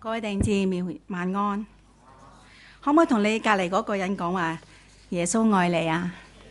各位弟兄姊妹晚安，可唔可以同你隔離嗰個人講話耶穌愛你啊？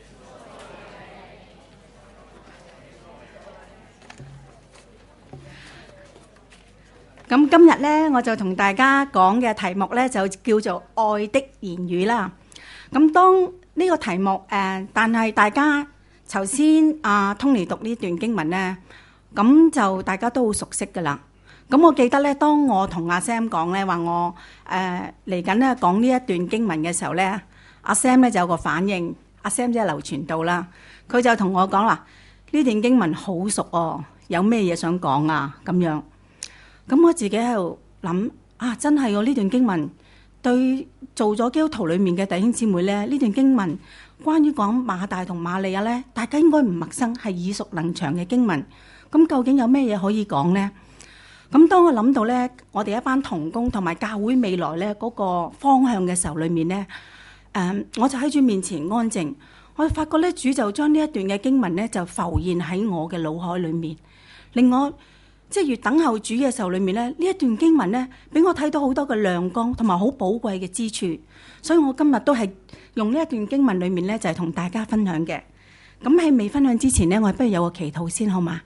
咁今日呢，我就同大家講嘅題目呢，就叫做愛的言語啦。咁當呢個題目但係大家頭先Tony 讀呢段經文呢，咁就大家都好熟悉噶啦。咁我記得咧，當我同阿 Sam 講咧，話我嚟緊咧講呢一段經文嘅時候咧，阿 Sam 咧就有個反應。阿 Sam 即係劉傳道啦，佢就同我講話呢段經文好熟哦，有咩嘢想講啊咁樣。咁我自己喺度諗真係喎，呢段經文對做咗基督徒裡面嘅弟兄姊妹咧，呢段經文關於講馬大同馬利亞咧，大家應該唔陌生，係耳熟能詳嘅經文。咁究竟有咩嘢可以講呢？咁當我諗到咧，我哋一班同工同埋教會未來咧嗰個方向嘅時候裏面咧，我就喺主面前安靜，我就發覺咧，主就將呢一段嘅經文咧就浮現喺我嘅腦海裏面，令我即係越等候主嘅時候裏面咧，呢一段經文咧俾我睇到好多嘅亮光同埋好寶貴嘅之處，所以我今日都係用呢一段經文裏面咧就係同大家分享嘅。咁喺未分享之前咧，我不如有個祈禱先好嗎？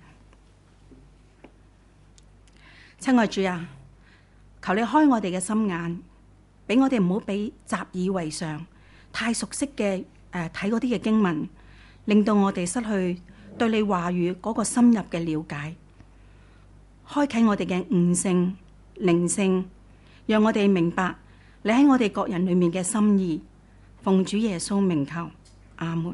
親愛主啊，求你開我哋嘅心眼，俾我哋唔好俾習以為常、太熟悉嘅睇嗰啲嘅經文，令到我哋失去對你話語嗰個深入嘅了解，開啟我哋嘅悟性、靈性，讓我哋明白你喺我哋各人裏面嘅心意。奉主耶穌名求，阿門。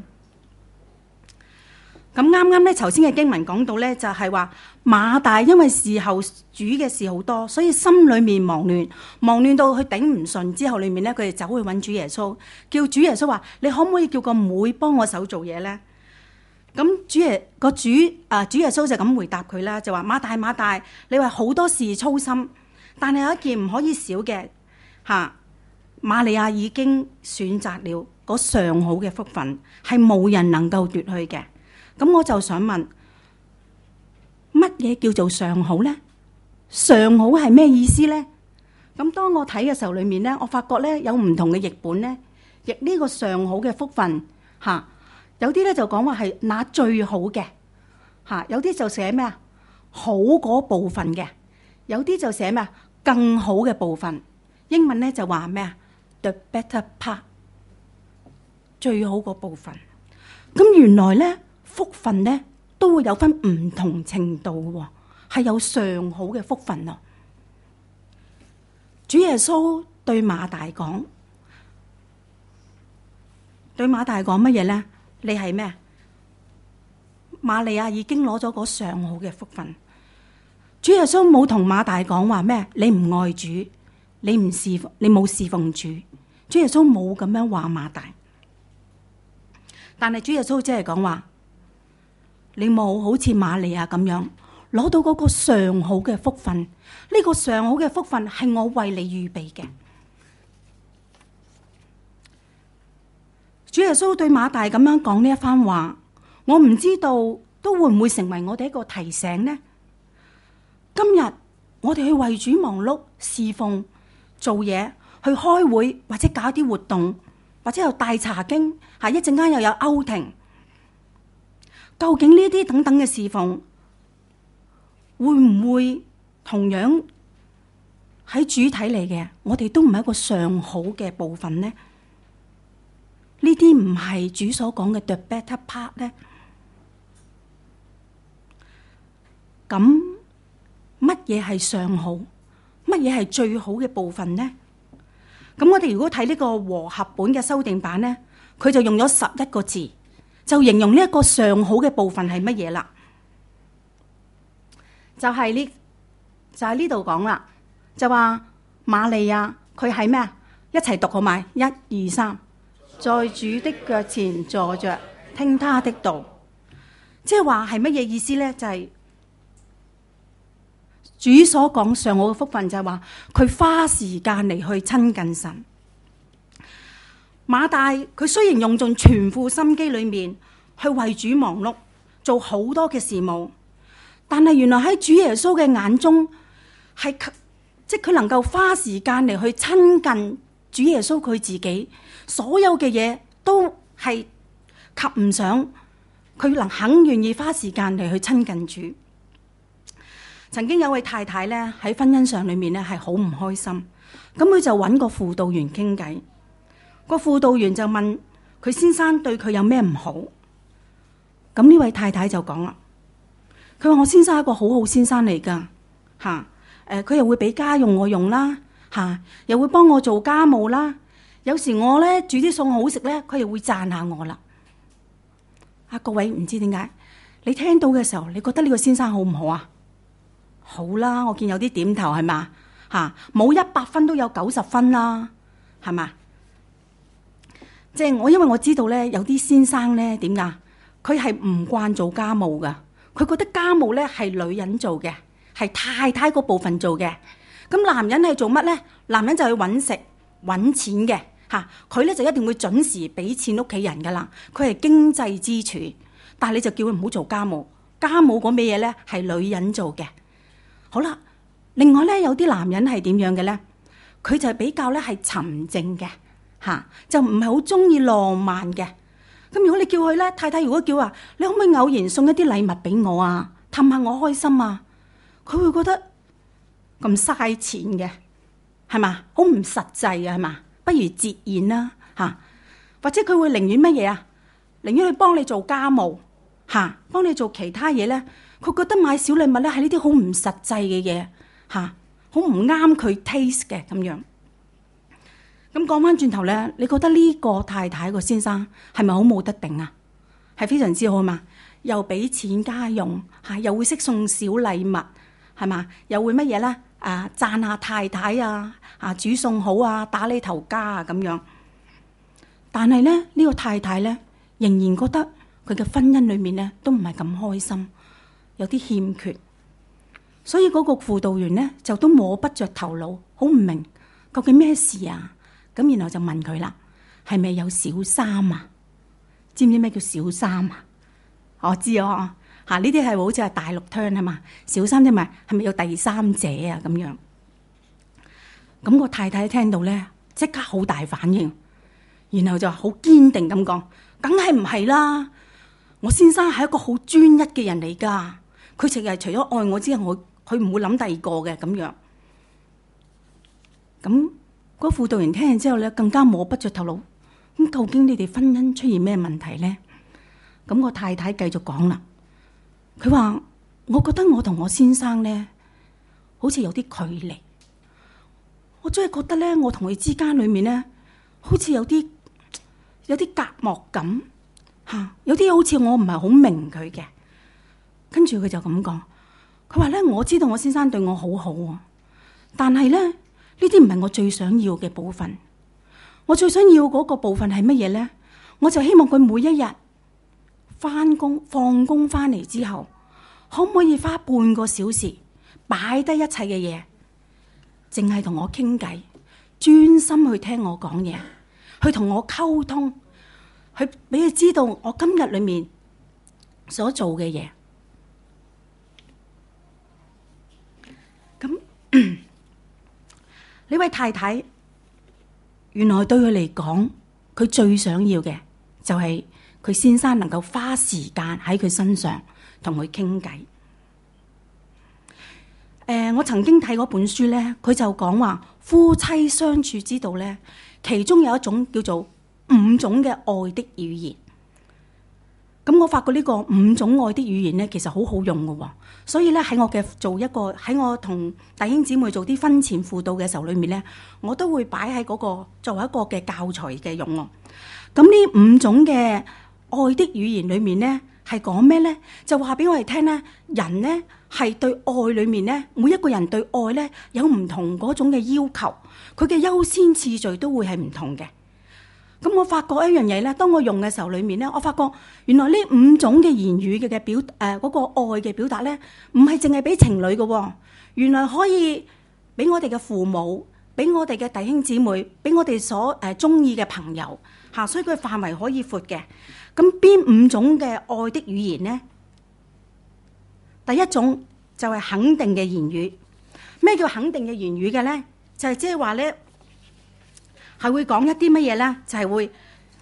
咁啱啱咧，頭先嘅經文講到咧，就係話馬大因為侍候主嘅事好多，所以心裏面忙亂到佢頂唔順之後，裏面咧佢哋走去揾主耶穌，叫主耶穌話：你可唔可以叫個妹幫我手做嘢咧？咁主耶穌就咁回答佢啦，就話：馬大，你話好多事操心，但係有一件唔可以少嘅瑪利亞已經選擇了嗰上好嘅福分，係冇人能夠奪去嘅。咁我就想問，乜嘢叫做上好呢？上好係咩意思呢？咁當我睇嘅時候裏面呢，我發覺呢有唔同嘅譯本呢，譯呢個上好嘅福分有啲呢就講話係那最好嘅有啲就寫咩啊？好嗰部分嘅，有啲就寫咩啊？更好嘅部分。英文呢就話咩啊？The better part， 最好嗰部分。咁原來呢，福分呢都會有分唔同程度喎，係有上好嘅福分咯。主耶穌對馬大講乜嘢呢？你係咩？瑪利亞已經攞咗嗰上好嘅福分。主耶穌冇同馬大講話咩？你唔愛主，你冇侍奉主。主耶穌冇咁樣話馬大，但係主耶穌只係講話，你冇好似瑪利亞咁樣攞到嗰個上好嘅福分，呢個上好嘅福分係我為你預備嘅。主耶穌對馬大咁樣講呢一番話，我唔知道都會唔會成為我哋一個提醒呢？今日我哋去為主忙碌、侍奉、做嘢、去開會或者搞啲活動，或者有大查經，一陣間又有歐庭。究竟呢啲等等嘅侍奉，會唔會同樣喺主睇嚟嘅？我哋都唔係一個上好嘅部分呢？呢啲唔係主所講嘅 the better part 呢？咁乜嘢係上好？乜嘢係最好嘅部分呢？咁我哋如果睇呢個和合本嘅修訂版呢，佢就用咗11個字，就形容呢一個上好嘅部分係乜嘢啦？就係呢度講啦，就話瑪利亞佢係咩啊？一齊讀好埋，1、2、3，在主的腳前坐着，聽他的道。即係話係乜嘢意思呢？就係主所講上好嘅福分，就係話佢花時間嚟去親近神。馬大佢雖然用盡全副心機裏面去為主忙碌，做好多嘅事務，但係原來喺主耶穌嘅眼中係即係佢能夠花時間嚟去親近主耶穌佢自己，所有嘅嘢都係及唔上佢肯願意花時間嚟去親近主。曾經有位太太咧喺婚姻上裏面咧係好唔開心，咁佢就揾個輔導員傾偈，個輔導員就問佢先生對佢有咩唔好，咁呢位太太就講啦，佢話我先生係一個好好先生嚟噶，佢又會俾家用我用啦，又會幫我做家務啦，有時我咧煮啲餸好食咧，佢又會讚下我啦。各位唔知點解，你聽到嘅時候，你覺得呢個先生好唔好啊？好啦，我見有啲點頭係嘛，冇100分都有90分啦，係嘛？即係因為我知道咧，有啲先生咧點㗎？佢係唔慣做家務㗎，佢覺得家務咧係女人做嘅，係太太嗰部分做嘅。咁男人係做乜咧？男人就去揾食揾錢嘅，佢咧就一定會準時俾錢屋企人㗎啦。佢係經濟支柱，但係你就叫佢唔好做家務，家務嗰咩嘢咧係女人做嘅。好啦，另外咧有啲男人係點樣嘅咧？佢就比較咧係沉靜嘅，就唔係好中意浪漫嘅。咁如果你叫佢咧，太太如果叫話，你可唔可以偶然送一啲禮物俾我啊，氹下我開心啊？佢會覺得咁嘥錢嘅，係嘛？好唔實際啊，係嘛？不如節儉啦，或者佢會寧願乜嘢啊？寧願去幫你做家務，幫你做其他嘢咧。佢覺得買小禮物咧係呢啲好唔實際嘅嘢，好唔啱佢 taste 嘅咁樣。咁講翻轉頭咧，你覺得呢個太太個先生係咪好冇得頂啊？係非常之好嘛，又俾錢家用，又會識送小禮物，係嘛？又會乜嘢咧？讚下太太煮餸好啊，打理頭家啊咁樣。但係咧呢個太太咧仍然覺得佢嘅婚姻裏面咧都唔係咁開心，有啲欠缺，所以嗰個輔導員咧就都摸不着頭腦，好唔明究竟咩事啊？咁然後就問佢啦，係咪有小三啊？知唔知咩叫小三啊？我知啊，呢啲係好似係大陸 term 係嘛？小三即係咪有第三者啊？咁樣，咁個太太聽到咧，即刻好大反應，然後就好堅定咁講，梗係唔係啦！我先生係一個好專一嘅人嚟噶，佢淨係除咗愛我之外，佢唔會諗第二個嘅咁樣。咁嗰輔導員聽完之後咧，更加摸不着頭腦。咁究竟你哋婚姻出現咩問題咧？咁個太太繼續講啦，佢話：我覺得我同我先生咧，好似有啲距離。我真係覺得咧，我同佢之間裏面咧，好似有啲隔膜感。有啲好似我唔係好明佢嘅，跟住佢就咁講，佢話咧，我知道我先生對我好好啊，但係咧呢啲唔係我最想要嘅部分。我最想要嗰個部分係乜嘢咧？我就希望佢每一日翻工放工翻嚟之後，可唔可以花半個小時擺低一切嘅嘢，淨係同我傾偈，專心去聽我講嘢，去同我溝通。佢俾佢知道我今日裏面所做嘅嘢。咁呢位太太原來對佢嚟講，佢最想要嘅就係佢先生能夠花時間喺佢身上同佢傾偈。我曾經睇嗰本書咧，佢就講話夫妻相處之道咧，其中有一種叫做5種嘅愛的語言。咁我發覺呢個5種愛的語言咧，其實好好用嘅。所以咧喺我同弟兄姊妹做啲婚前輔導嘅時候裏面咧，我都會擺喺嗰個作為一個嘅教材嘅用。咁呢5種嘅愛的語言裏面咧，係講咩咧？就話俾我哋聽咧，人咧係對愛裏面咧，每一個人對愛咧有唔同嗰種嘅要求，佢嘅優先次序都會係唔同嘅。咁我發覺一樣嘢咧，當我用嘅時候裏面咧，我發覺原來呢5種嘅言語嘅表嗰個愛嘅表達咧，唔係淨係俾情侶嘅，原來可以俾我哋嘅父母，俾我哋嘅弟兄姊妹，俾我哋所中意嘅朋友嚇，所以佢範圍可以闊嘅。咁邊5種嘅愛的語言咧？第一種就係肯定嘅言語， 咩叫肯定嘅言語嘅咧？就係即係話咧，係會講一啲乜嘢咧？就係會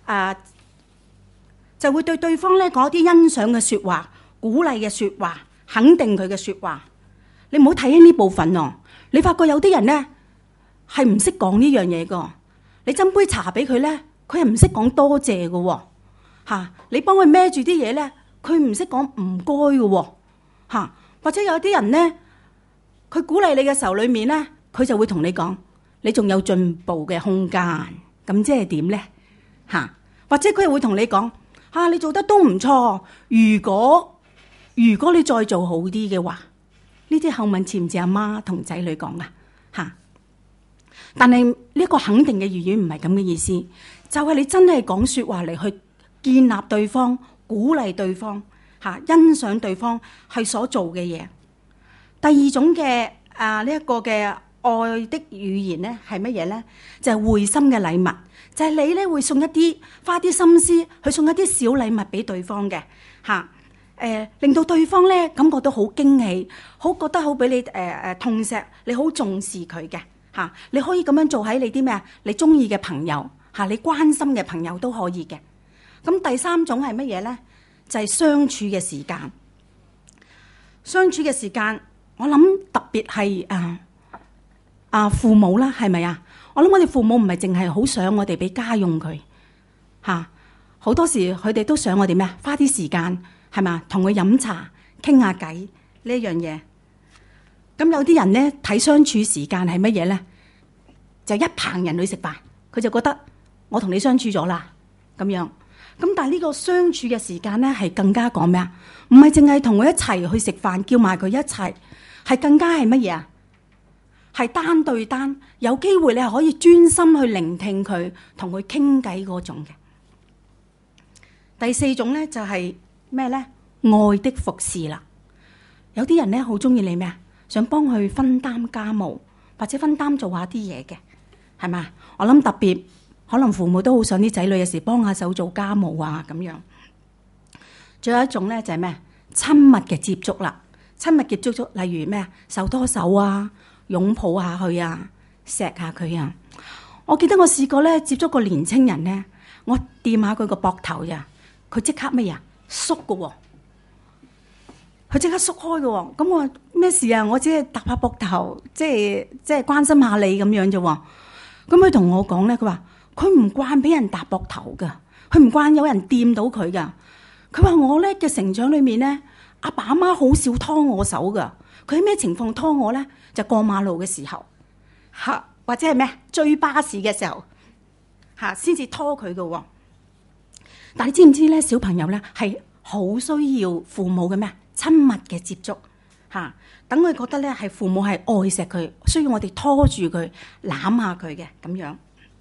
就會對對方咧講一啲欣賞嘅説話、鼓勵嘅説話、肯定佢嘅説話。你唔好睇輕呢部分哦。你發覺有啲人咧係唔識講呢樣嘢噶。你斟杯茶俾佢咧，佢係唔識講多謝噶喎。你幫佢孭住啲嘢咧，佢唔識講唔該嘅喎。或者有啲人咧，佢鼓勵你嘅時候裏面咧，佢就會同你講，你仲有進步嘅空間。咁即係點咧？或者佢會同你講，你做得都唔錯。如果你再做好啲嘅話，呢啲口吻似唔似阿媽同仔女講啊？但係呢個肯定嘅言語唔係咁嘅意思，就係你真係講說話嚟去建立對方、鼓勵對方、欣賞對方係所做嘅嘢。第二種嘅呢一個嘅愛的語言咧係乜嘢咧？就係會心嘅禮物，就係你咧會送一啲花啲心思去送一啲小禮物俾對方嘅令到對方咧感覺到好驚喜，好覺得好俾你痛錫，你好重視佢嘅你可以咁樣做喺你啲咩你中意嘅朋友你關心嘅朋友都可以嘅。咁第三種係乜嘢咧？就係相處嘅時間。相處嘅時間，我諗特別係父母啦，係咪啊？我諗我哋父母唔係淨係好想我哋俾家用佢好多時佢哋都想我哋咩花啲時間係嘛，同佢飲茶傾下偈呢樣嘢。咁有啲人咧睇相處時間係乜嘢咧？就一棚人去食飯，佢就覺得我同你相處咗啦咁樣。咁但係呢個相處嘅時間咧係更加講咩啊？唔係淨係同佢一齊去食飯，叫埋佢一齊，係更加係乜嘢啊？係單對單，有機會你係可以專心去聆聽佢，同佢傾偈嗰種嘅。第四種咧就係咩咧？愛的服侍啦。有啲人咧好中意你咩啊？想幫佢分擔家務，或者分擔做下啲嘢嘅，係咪？我諗特別可能父母都好想啲仔女有時幫下手做家務啊咁樣。仲有一種咧就係咩？親密嘅接觸啦。親密嘅接觸，例如咩？手拖手啊，擁抱下佢啊，錫下佢啊。我記得我試過咧接觸個年青人咧，我掂下佢個膊頭呀，佢即刻咩呀？縮㗎喎。佢即刻縮開嘅喎，咁我話咩事啊？我只係搭下膊頭，即係關心下你咁樣啫喎。咁佢同我講咧，佢話佢唔慣俾人搭膊頭噶，佢唔慣有人掂到佢噶。佢話我咧嘅成長裏面咧，阿爸阿媽好少拖我手噶。佢喺咩情況拖我咧？就過馬路嘅時候，或者係咩追巴士嘅時候，先至拖佢嘅喎。但係你知唔知咧？小朋友咧係好需要父母嘅咩？親密嘅接觸等佢覺得咧係父母係愛錫佢，需要我哋拖住佢攬下佢嘅咁樣。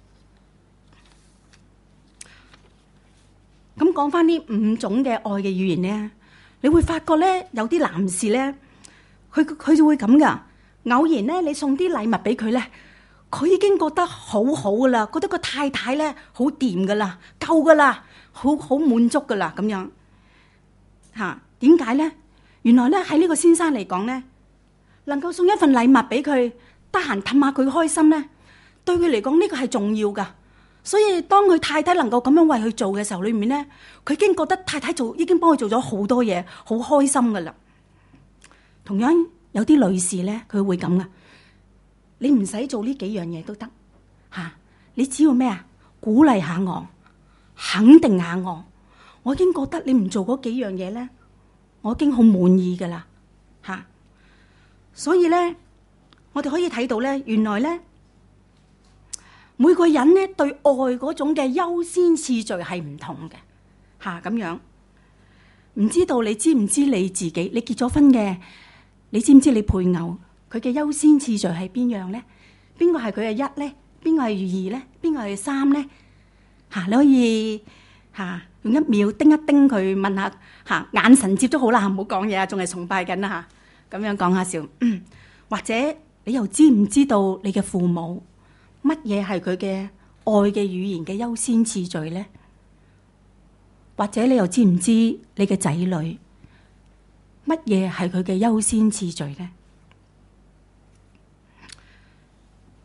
咁講翻呢5種嘅愛嘅語言咧，你會發覺咧有啲男士咧，佢就會咁噶。偶然咧你送啲禮物俾佢咧，佢已經覺得好好噶啦，覺得個太太咧好掂噶啦，夠噶啦，好滿足噶啦咁樣點解咧？原來咧喺呢個先生嚟講咧，能夠送一份禮物俾佢，得閒氹下佢開心咧，對佢嚟講呢個係重要噶。所以當佢太太能夠咁樣為佢做嘅時候，裏面咧佢已經覺得太太已經幫佢做咗好多嘢，好開心噶啦。同樣有啲女士咧，佢會咁噶，你唔使做呢幾樣嘢都得你只要咩啊？鼓勵下我，肯定下我已經覺得你唔做嗰幾樣嘢咧，我已經好滿意噶啦所以咧，我哋可以睇到咧，原來咧每個人咧對愛嗰種嘅優先次序係唔同嘅咁樣。唔知道你知唔知你自己？你結咗婚嘅，你知唔知你配偶佢嘅優先次序係邊樣咧？邊個係佢嘅1咧？邊個係2咧？邊個係3咧？你可以用1秒叮一叮佢，問下眼神接觸好啦，唔好講嘢啊，仲係崇拜緊啦咁樣講下笑。或者你又知唔知道你嘅父母乜嘢係佢嘅愛嘅語言嘅優先次序咧？或者你又知唔知你嘅仔女乜嘢係佢嘅優先次序咧？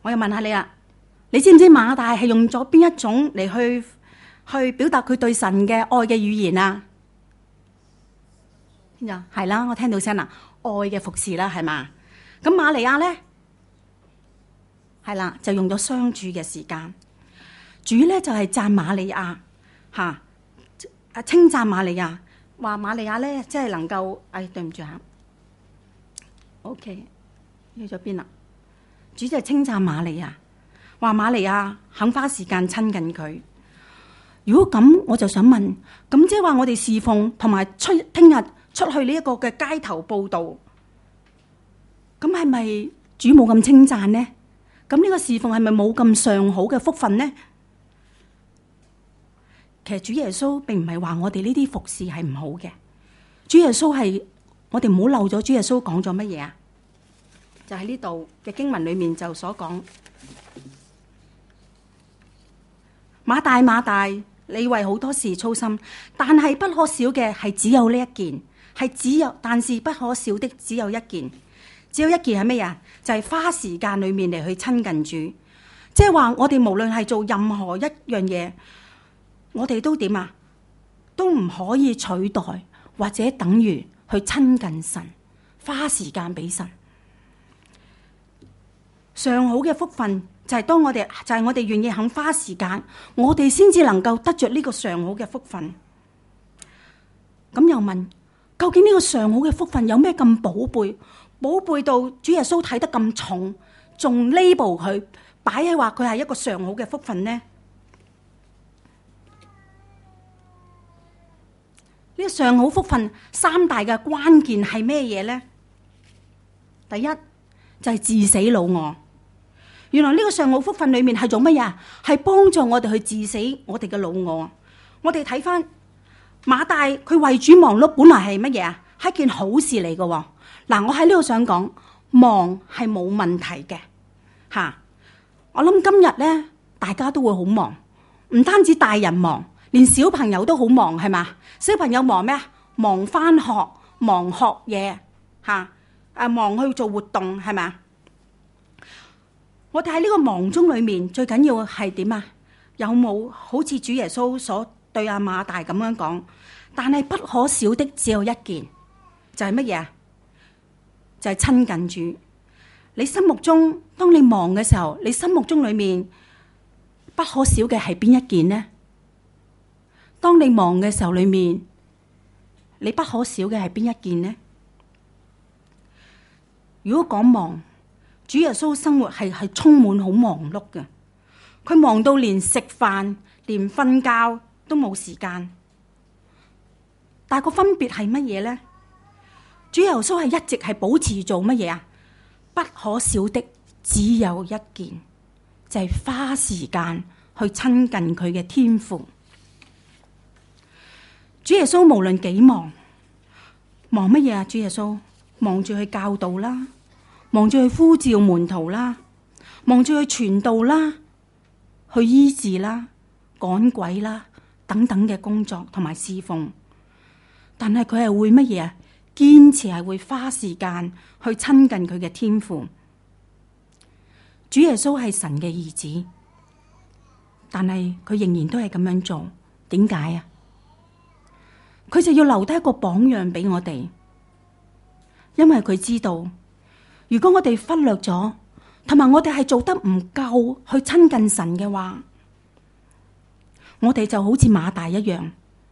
我又問下你啦，你知唔知馬大係用咗邊一種嚟去表達佢對神嘅愛嘅語言啊？係啦，我聽到聲啦，愛嘅服侍啦，係嘛？咁瑪利亞咧，係啦，就用咗相處嘅時間。主咧就係讚瑪利亞嚇，稱讚瑪利亞，話瑪利亞咧即係能夠，對唔住嚇，OK，去咗邊啦？主就係稱讚瑪利亞，話瑪利亞肯花時間親近佢。如果咁，我就想問，咁即係話我哋侍奉同埋聽日出去呢一個嘅街頭報道，咁係咪主冇咁稱讚呢？咁呢個侍奉係咪冇咁上好嘅福分呢？其實主耶穌並唔係話我哋呢啲服侍係唔好嘅，主耶穌係，我哋唔好漏咗主耶穌講咗乜嘢啊？就喺呢度嘅經文裏面就所講，馬大馬大，你為好多事操心，但係不可少嘅係只有呢一件，但是不可少的只有一件，只有一件係咩呀？就係花時間裏面嚟去親近主，即係話我哋無論係做任何一樣嘢，我哋都點啊？都唔可以取代或者等於去親近神，花時間俾神。上好嘅福分就係當我哋願意肯花時間，我哋先至能夠得着呢個上好嘅福分。咁又問，究竟呢個上好嘅福分有咩咁寶貝？寶貝到主耶穌睇得咁重，仲 label 佢擺喺話佢係一個上好嘅福分呢？呢個上好福分三大嘅關鍵係咩嘢呢？第一就係治死老我。原來呢個上好福分裏面係做乜嘢？係幫助我哋去治死我哋嘅老我。我哋睇翻馬大佢為主忙碌，本來係乜嘢啊？係一件好事嚟嘅。嗱，我喺呢度想講，忙係冇問題嘅吓。我諗今日咧，大家都會好忙，唔單止大人忙，連小朋友都好忙，係嘛？小朋友忙咩啊？忙翻學，忙學嘢吓，忙去做活動，係咪？我哋喺呢個忙中裏面，最緊要係點啊？有冇好似主耶穌所對阿馬大咁樣講？但係不可少的只有一件，就係乜嘢啊？就係親近主。你心目中，當你忙嘅時候，你心目中裏面不可少嘅係邊一件呢？當你忙嘅時候裏面，你不可少嘅係邊一件呢？如果講忙，主耶穌生活係充滿好忙碌嘅，佢忙到連食飯、連瞓覺都冇時間。但係個分別係乜嘢呢？主耶穌係一直係保持做乜嘢啊？不可少的只有一件，就係花時間去親近佢嘅天父。主耶穌無論幾忙，忙乜嘢啊？主耶穌忙住去教導啦，忙住去呼召門徒啦，忙住去傳道啦，去醫治啦、趕鬼啦等等嘅工作同埋侍奉。但係佢係會乜嘢啊？堅持係會花時間去親近佢嘅天父。主耶穌係神嘅兒子，但係佢仍然都係咁樣做。點解啊？佢就要留低一個榜樣俾我哋，因為佢知道，如果我哋忽略咗，同埋我哋係做得唔夠去親近神嘅話，我哋就好似馬大一樣，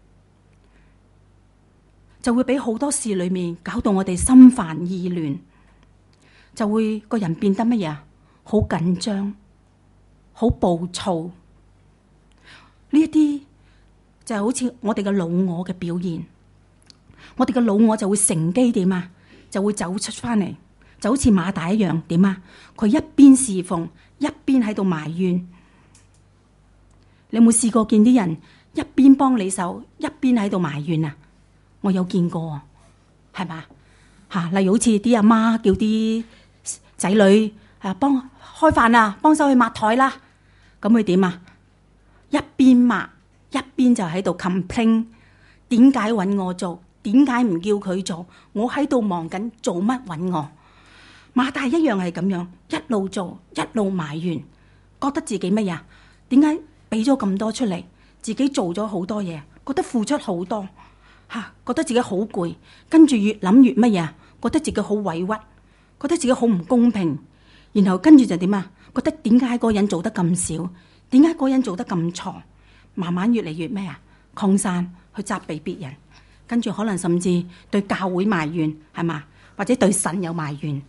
就會俾好多事裏面搞到我哋心煩意亂，就會個人變得乜嘢？好緊張，好暴躁。呢一啲就係好似我哋嘅老我嘅表現。我哋嘅老我就會乘機點啊？就會走出翻嚟，就好似馬大一樣點啊？佢一邊侍奉，一邊喺度埋怨。你有冇試過見啲人一邊幫你手，一邊喺度埋怨啊？我有見過，係嘛吓？例如好似啲阿媽叫啲仔女幫開飯啊，幫手去抹台啦，咁佢點啊？一邊抹一邊就喺度 complain， 點解揾我做？點解唔叫佢做？我喺度忙緊，做乜揾我？ 馬大一樣係咁樣，一路做一路埋怨，覺得自己乜嘢？點解俾咗咁多出嚟？自己做咗好多嘢，覺得付出好多嚇，覺得自己好攰，跟住越諗越乜嘢？覺得自己好委屈，覺得自己好唔公平，然後跟住就點啊？覺得點解嗰個人做得咁少？點解嗰個人做得咁錯？慢慢越嚟越咩啊？擴散去責備別人，跟住可能甚至對教會埋怨，係嘛？或者對神有埋怨。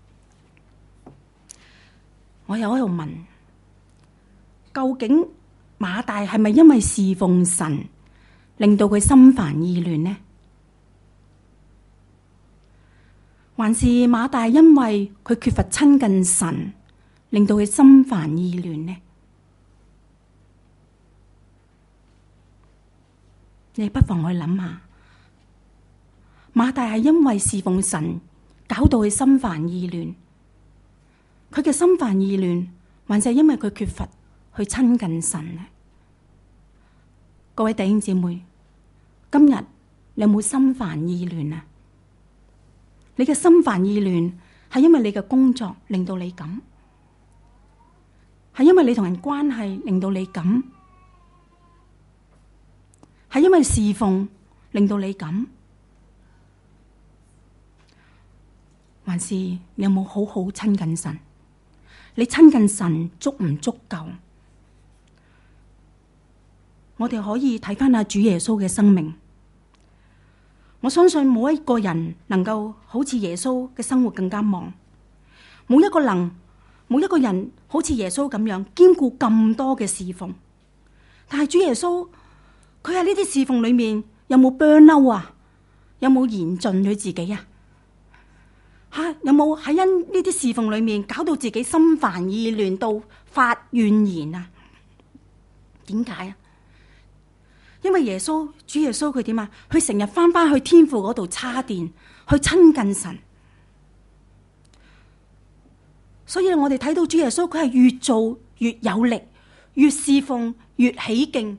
我又喺度問，究竟馬大係咪因為侍奉神令到佢心煩意亂呢？還是馬大因為佢缺乏親近神令到佢心煩意亂呢？你不妨去諗下，馬大係因為侍奉神搞到佢心煩意亂，佢嘅心煩意亂，還是因為佢缺乏去親近神呢？各位弟兄姊妹，今日你有冇心煩意亂啊？你嘅心煩意亂係因為你嘅工作令到你咁，係因為你同人關係令到你咁，係因為侍奉令到你咁，還是你有冇好好親近神？你親近神足唔足夠？我哋可以睇翻下主耶穌嘅生命。我相信冇一個人能夠好似耶穌嘅生活更加忙，冇一個人好似耶穌咁樣兼顧咁多嘅侍奉。但係主耶穌佢喺呢啲侍奉裏面有冇 burn out 啊？有冇燃盡佢自己啊？有冇喺因呢啲侍奉裏面搞到自己心煩意亂到發怨言啊？點解啊？因為主耶穌佢點啊？佢成日翻去天父嗰度叉電，去親近神。所以我哋睇到主耶穌佢係越做越有力，越侍奉越起勁。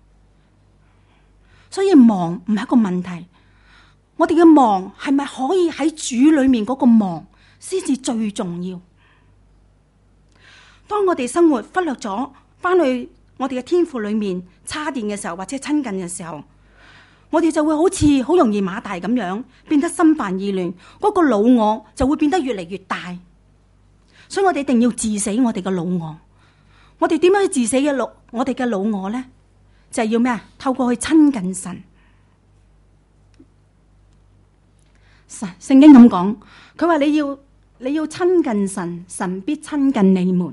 所以忙唔係一個問題，我哋嘅忙係咪可以喺主裏面嗰個忙先至最重要？當我哋生活忽略咗翻去我哋嘅天父裏面叉電嘅時候，或者親近嘅時候，我哋就會好似好容易馬大咁樣變得心煩意亂，嗰個老我就會變得越嚟越大。所以我哋一定要治死我哋嘅老我。我哋點樣去治死我哋嘅老我呢？就係要咩啊？透過去親近神。聖經咁講，佢話你要親近神，神必親近你們。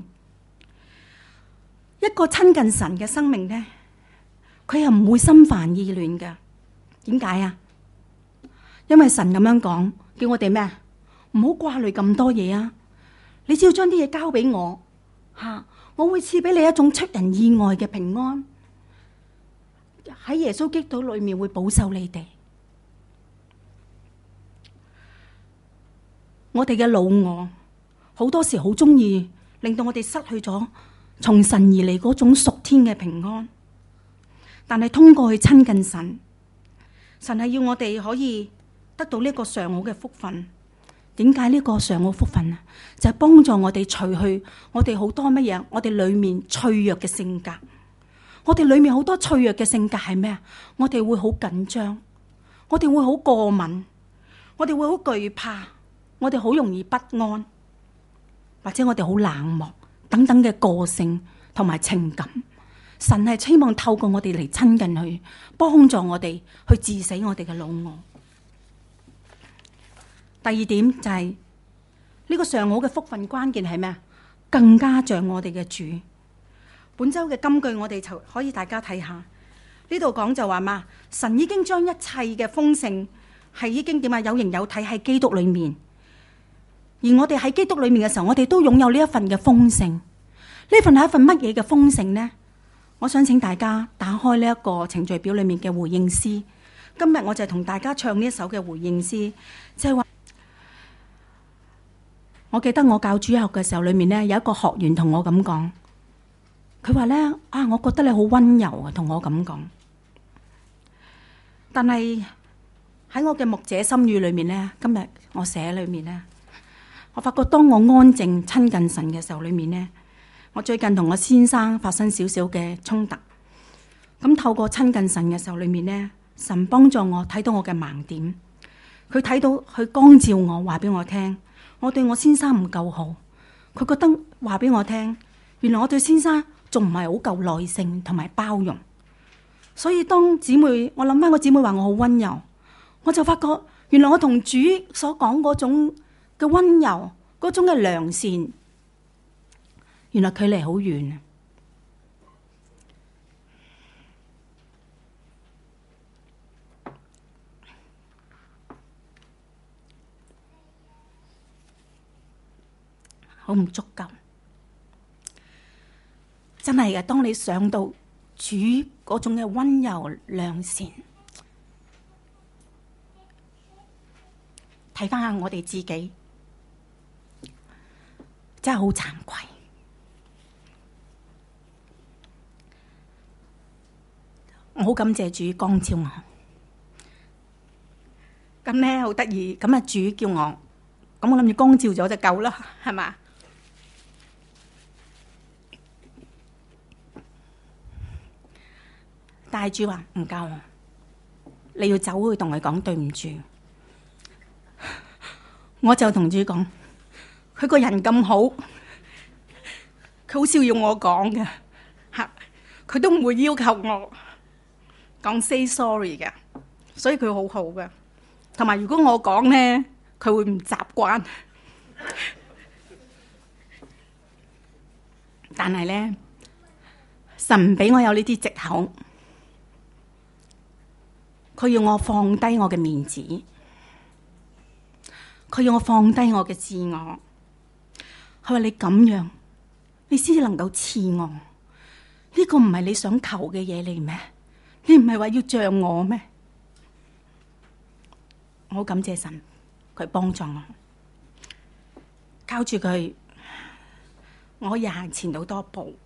一個親近神嘅生命呢，佢係唔會心煩意亂嘅。點解啊？因為神咁樣講，叫我哋咩啊？唔好掛慮咁多嘢啊！你只要將啲嘢交俾我，我會賜俾你一種出人意外嘅平安，喺耶穌基督裏面會保守你哋。我哋嘅老我好多時好中意令到我哋失去咗從神而嚟嗰種屬天嘅平安，但係通過去親近神，神係要我哋可以得到呢個上好嘅福分。點解呢個上好福分啊？就係幫助我哋除去我哋好多乜嘢？我哋裏面脆弱嘅性格，我哋裏面好多脆弱嘅性格係咩啊？我哋會好緊張，我哋會好過敏，我哋會好懼怕，我哋好容易不安，或者我哋好冷漠等等嘅個性同埋情感。神係希望透過我哋嚟親近佢，幫助我哋去治死我哋嘅老我。第二點就係呢個上好嘅福分，關鍵係咩啊？更加像我哋嘅主。本周嘅金句我哋就可以大家睇下，呢度講就話嘛，神已經將一切嘅豐盛係已經點啊？有形有體喺基督裏面，而我哋喺基督裏面嘅時候，我哋都擁有呢一份嘅豐盛。呢份係一份乜嘢嘅豐盛呢？我想請大家打開呢一個程序表裏面嘅回應詩。今日我就同大家唱呢一首嘅回應詩，即係話，我記得我教主日學嘅時候，裏面呢有一個學員同我咁講，佢話呢，我覺得你好溫柔啊，同我咁講。但係喺我嘅牧者心語裏面呢，今日我寫裏面呢， 我發覺當我安靜親近神嘅時候裏面呢，我最近同我先生發生少少嘅衝突。咁透過親近神嘅時候裏面呢，神幫助我睇到我嘅盲點，佢睇到佢光照我，話俾我聽，我對我先生唔夠好。佢覺得話俾我聽，原來我對先生仲唔係好夠耐性同埋包容。所以當姊妹，我諗翻個姊妹話我好溫柔，我就發覺原來我同主所講嗰種嘅溫柔，嗰種嘅良善，原來距離好遠。好唔足夠，真係嘅。當你上到主嗰種嘅溫柔良善，睇翻下我哋自己，真係好慚愧。我好感謝主光照我。咁咧好得意，咁啊主叫我，咁我諗住光照咗就夠啦，係嘛？但係主話唔夠，你要走去同佢講對唔住。我就同主講，佢個人咁好，佢好少要我講嘅，吓佢都唔會要求我講 say sorry 嘅，所以佢好好嘅。同埋如果我講咧，佢會唔習慣。但係咧，神唔俾我有呢啲藉口。佢要我放低我嘅面子，佢要我放低我嘅自我。佢話你咁樣，你先至能夠賜我。呢個唔係你想求嘅嘢嚟咩？你唔係話要像我咩？我好感謝神，佢幫助我，靠住佢，我可以行前到多步。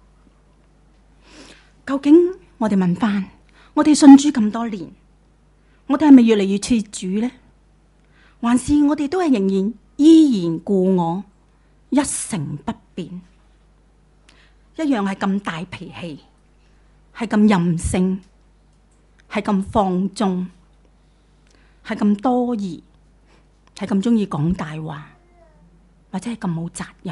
究竟我哋問翻，我哋信主咁多年，我哋係咪越嚟越似主呢？還是我哋都係仍然依然故我，一成不變，一樣係咁大脾氣，係咁任性，係咁放縱，係咁多疑，係咁中意講大話，或者係咁冇責任？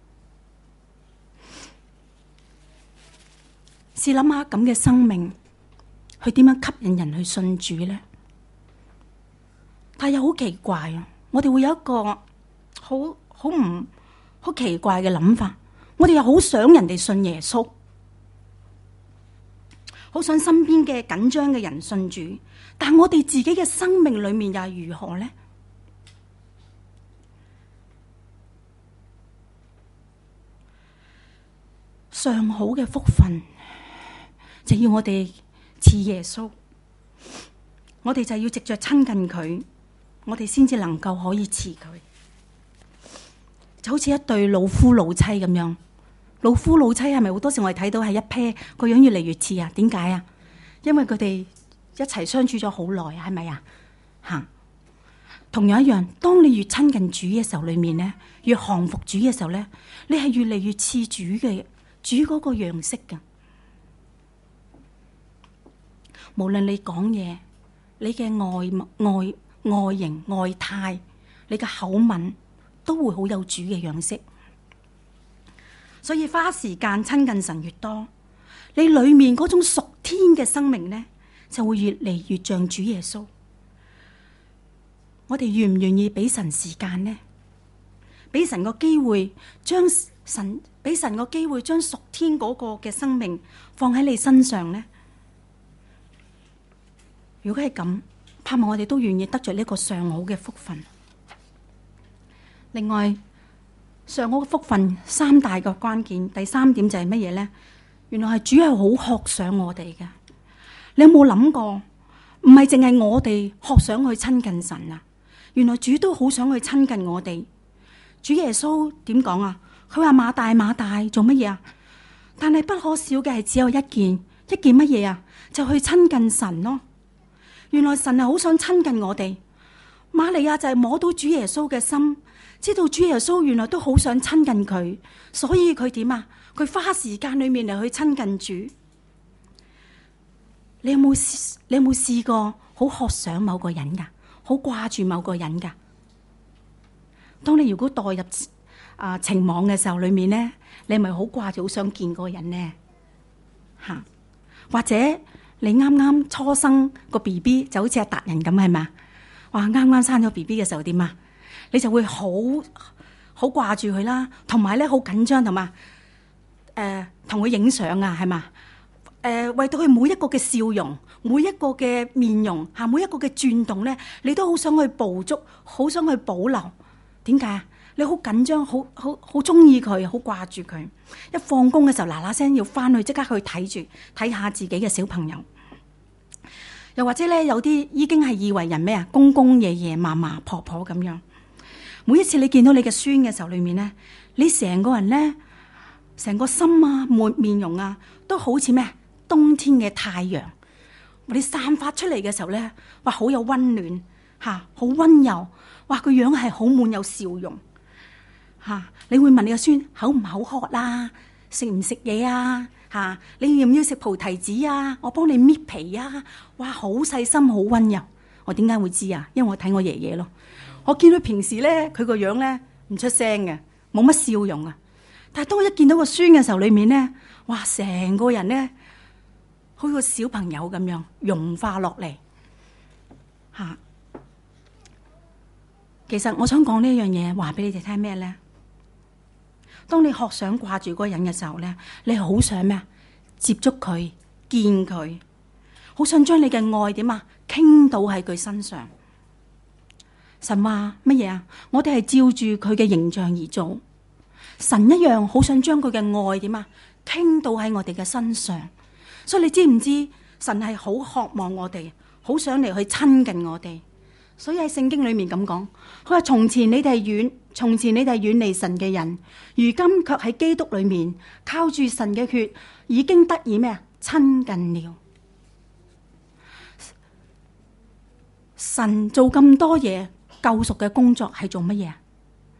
試諗下咁嘅生命，佢點樣吸引人去信主呢？但係又好奇怪啊！我哋會有一個好奇怪嘅諗法，我哋又好想人哋信耶穌，好想身邊嘅緊張嘅人信主，但我哋自己嘅生命裏面又係如何呢？上好嘅福分就要我哋似耶穌，我哋就要藉着親近佢，我哋先至能夠可以似佢。就好似一對老夫老妻咁樣，老夫老妻係咪好多時我哋睇到係一 pair 個樣越嚟越似啊？點解啊？因為佢哋一齊相處咗好耐，係咪啊？吓，同樣一樣，當你越親近主嘅時候，裏面咧越降服主嘅時候咧，你係越嚟越似主嘅主嗰個樣式噶。無論你講嘢，你嘅外形外態，你嘅口吻，都會好有主嘅樣式。所以花時間親近神越多，你裏面嗰種屬天嘅生命呢，就會越嚟越像主耶穌。我哋願唔願意俾神時間呢？俾神個機會，俾神個機會將屬天嗰個嘅生命放喺你身上呢？如果係咁，盼望我哋都願意得着呢個上好嘅福分。另外，上好嘅福分三大個關鍵，第三點就係乜嘢呢？原來係主係好渴想我哋嘅。你有冇諗過？唔係淨係我哋渴想去親近神啊！原來主都好想去親近我哋。主耶穌點講啊？佢話馬大馬大做乜嘢啊？但係不可少嘅係只有一件乜嘢啊？就去親近神咯。原來神係好想親近我哋。瑪利亞就係摸到主耶穌嘅心， 知道主耶穌原來都好想親近佢，所以佢點啊？佢花時間裏面嚟去親近主。你有冇試過好渴想某個人噶？好掛住某個人噶？當你如果代入情網嘅時候裏面咧，你係咪好掛住好想見嗰個人呢？吓，或者你啱啱初生個 BB 就好似阿達人咁，係嘛？哇，啱啱生咗 BB 嘅時候點啊？你就會好掛住佢啦，同埋咧好緊張，同埋同佢影相啊，係嘛？為到佢每一個嘅笑容，每一個嘅面容吓，每一個嘅轉動咧，你都好想去捕捉，好想去保留。點解啊？你好緊張，好中意佢，好掛住佢。一放工嘅時候，嗱嗱聲要翻去，即刻去睇下自己嘅小朋友。又或者咧，有啲已經係以為人咩啊？公公、爺爺、嫲嫲、婆婆咁樣。每一次你見到你嘅孫嘅時候裏面咧，你成個人咧，成個心啊、面容啊，都好似咩？冬天嘅太陽，你散發出嚟嘅時候咧，哇，好有溫暖吓，好溫柔，哇，個樣係好滿有笑容吓。你會問你個孫口唔口渴啦，食唔食嘢啊吓？你要唔要食菩提子啊？我幫你搣皮啊！哇，好細心，好溫柔。我點解會知啊？因為我睇我爺爺咯。我見佢平時咧，佢個樣咧唔出聲嘅，冇乜笑容啊。但係當我一見到個孫嘅時候，裏面咧，哇，成個人咧，好似個小朋友咁樣融化落嚟吓。其實我想講呢樣嘢，話俾你哋聽咩咧？當你渴想掛住嗰個人嘅時候咧，你好想咩啊？接觸佢，見佢，好想將你嘅愛點啊，傾倒喺佢身上。神話乜嘢啊？我哋係照住佢嘅形象而做，神一樣好想將佢嘅愛點啊，傾倒喺我哋嘅身上。所以你知唔知神係好渴望我哋，好想嚟去親近我哋。所以喺聖經裏面咁講，佢話從前你哋係遠離神嘅人，如今卻喺基督裏面靠住神嘅血，已經得以咩啊？親近了。神做咁多嘢，救贖嘅工作係做乜嘢啊？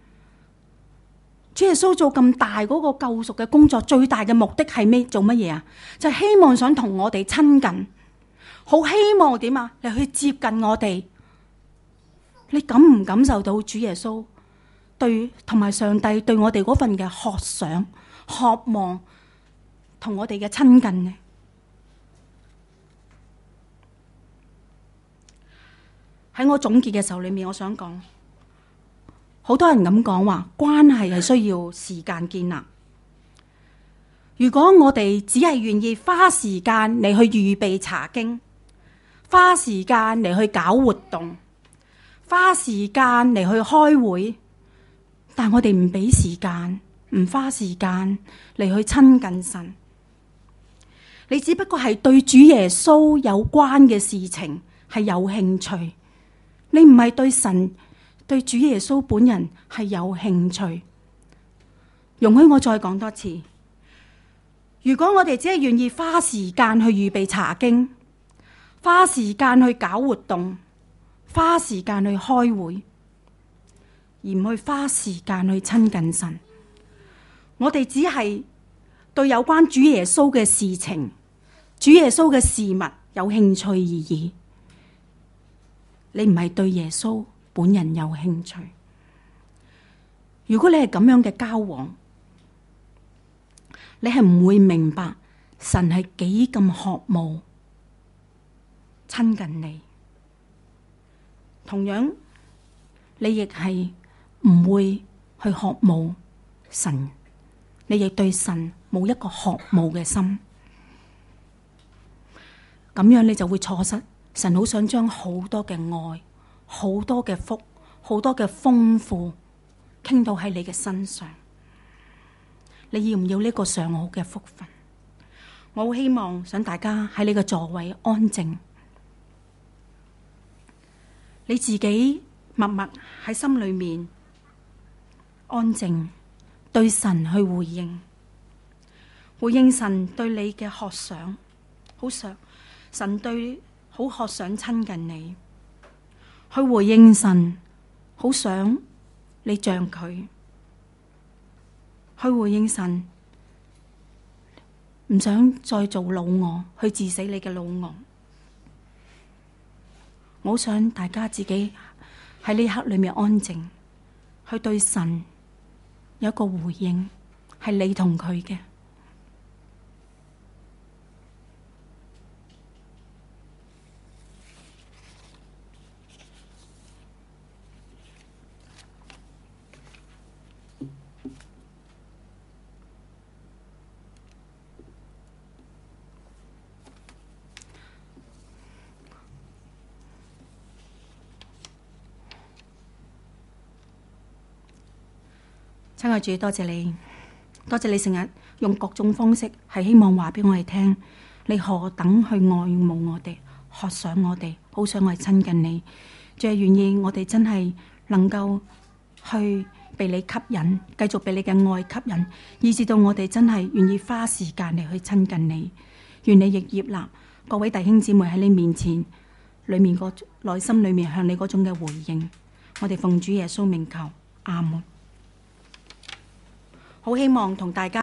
主耶穌做咁大嗰個救贖嘅工作，最大嘅目的係咩？做乜嘢啊？就係希望想同我哋親近，好希望點啊？嚟去接近我哋。你感唔感受到主耶穌對同埋上帝對我哋嗰份嘅渴想、渴望同我哋嘅親近呢？喺我總結嘅時候裏面，我想講，好多人咁講話，關係係需要時間建立。如果我哋只係願意花時間嚟去預備查經，花時間嚟去搞活動，花時間嚟去開會，但我哋唔俾時間，唔花時間嚟去親近神，你只不過係對主耶穌有關嘅事情係有興趣，你唔係對神、對主耶穌本人係有興趣。容許我再講多次，如果我哋只係願意花時間去預備查經，花時間去搞活動，花時間去開會，而唔去花時間去親近神，我哋只係對有關主耶穌嘅事情、主耶穌嘅事物有興趣而已。你唔係對耶穌本人有興趣。如果你係咁樣嘅交往，你係唔會明白神係幾咁渴慕親近你。同樣，你亦係唔會去渴慕神，你亦對神冇一個渴慕嘅心。咁樣你就會錯失神好想將好多嘅愛、好多嘅福、好多嘅豐富傾到喺你嘅身上。你要唔要呢個上好嘅福分？我好希望想大家喺你嘅座位安靜，你自己默默喺心裏面安靜，對神去回應，回應神對你嘅渴想，好想神對好渴想親近你，去回應神，好想你像佢，去回應神，唔想再做老我，去治死你嘅老我。我好想大家自己喺呢刻裏面安靜，去對神有一個回應，係你同佢嘅。親愛主，多謝你，多謝你成日用各種方式係希望話俾我哋聽，你何等去愛慕我哋，渴想我哋，好想我哋親近你，最係願意我哋真係能夠去被你吸引，繼續被你嘅愛吸引，以至到我哋真係願意花時間嚟去親近你。願你亦接納各位弟兄姊妹喺你面前裏面個內心裏面向你嗰種嘅回應。我哋奉主耶穌名求，阿門。好希望同大家